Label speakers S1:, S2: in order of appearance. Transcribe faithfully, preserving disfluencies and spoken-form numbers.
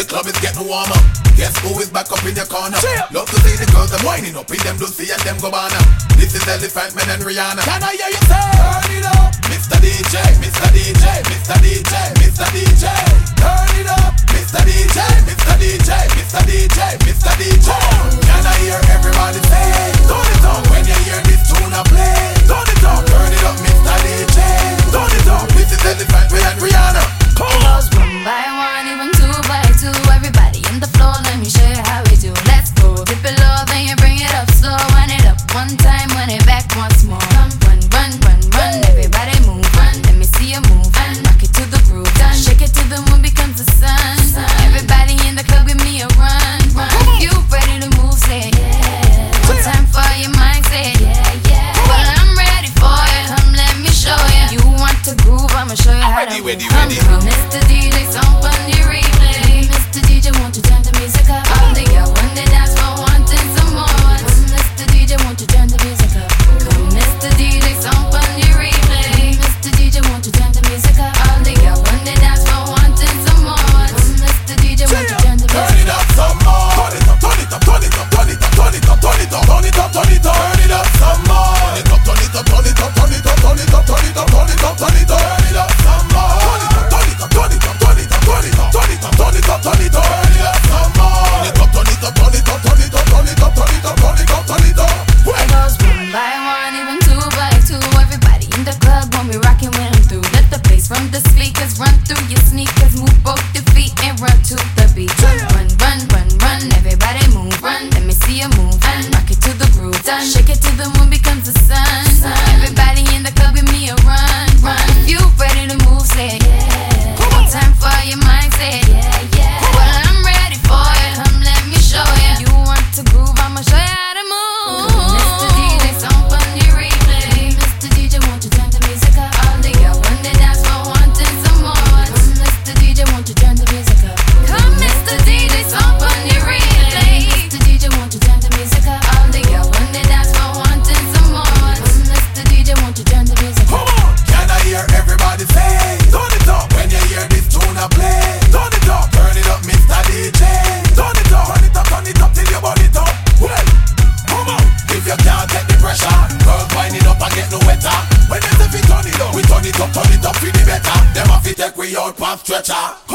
S1: club is getting warmer. Guess who is back up in your corner? Love to see the girls them winding up in them Lucy and them Gabbana. This is Elephant Man and Rihanna. Can I hear you say? Turn it up, Mister D J, Mister D J, Mister D J, Mister D J. Turn it up, Mister D J, Mister D J, Mister D J, Mister D J. Can I hear everybody say? Turn it up when you hear this tune I play. Turn it up, turn it up, Mister D J. Turn it up, this is Elephant Man and Rihanna.
S2: It goes one by one, even two by two. Everybody in the floor, let me show you how we do. Let's go, dip it low, then you bring it up slow. Wind it up one time, wind it back once more. Come, run, run, run, run, everybody move, run. Let me see you move, and rock it to the groove. Done, shake it till the moon becomes the sun. Everybody in the club, give me a run, run. You ready to move, say yeah. One time for your mind, say yeah, yeah. Well, I'm ready for it, come let me show you. You want to groove, I'ma show you how to move. Come, come, Mister D J, song on the replay. Mister D J, won't you turn the music up? All the y'all when they dance for wanting some more. Come, Mister D J, won't you turn the music up? Come, Mister D J, song on the replay. Mister D J, won't you turn the music up? All the y'all when they dance for wanting some more. Come, Mister D J, won't you turn the music up?
S1: Turn it up some more. Turn it up, turn it up, turn it up, turn it up, turn it up, turn it up, turn it up, turn it up, turn it up some more. Turn it up, turn it up, turn it up, turn it up, turn it up, turn it up, turn it up, turn it up, turn it up some more. Turn it up, turn it up, turn it up, turn it up, turn it up, turn it up, turn it up, turn it up, turn it up some more. Turn it up, turn it up, turn it up, turn it up, turn it up, turn it up, turn it up, turn it up.
S2: It goes one by one, even two by two. Everybody in the club when we rockin' when I'm through. Let the bass from the speakers run through your sneakers. Move both your feet and run to the beat. Run, run, run, run, run. Everybody move, run. Let me see you move and rock it to the groove. Done. Shake it till the moon becomes the sun. Everybody in the club, give me a run, run. You ready to move? Say yeah. One time for your mind, say yeah, yeah. Well, I'm ready for it. Come, let me show you. You want to groove? I'ma show you how to move. Mister D J, song on the replay. Mister D J, won't you turn the music up? All the y'all when they dance for wanting some more. Mister D J, won't you turn the music up? Come, Mister D J, song on the replay. Mister D J, won't you turn the music up? All the y'all when they dance for wanting some more. Mister D J, won't you turn the music up?
S1: Come on, can I hear everybody say? Turn it up when you hear this tune I play. Turn it up, turn it up, Mister D J. Turn it up, turn it up, turn it up till you burn it up. Well, come on, if you can't take the pressure, girls wind it up and get no wetter. When they say we turn it up, we turn it up, turn it up for the better. Them have to take we out past stretcher.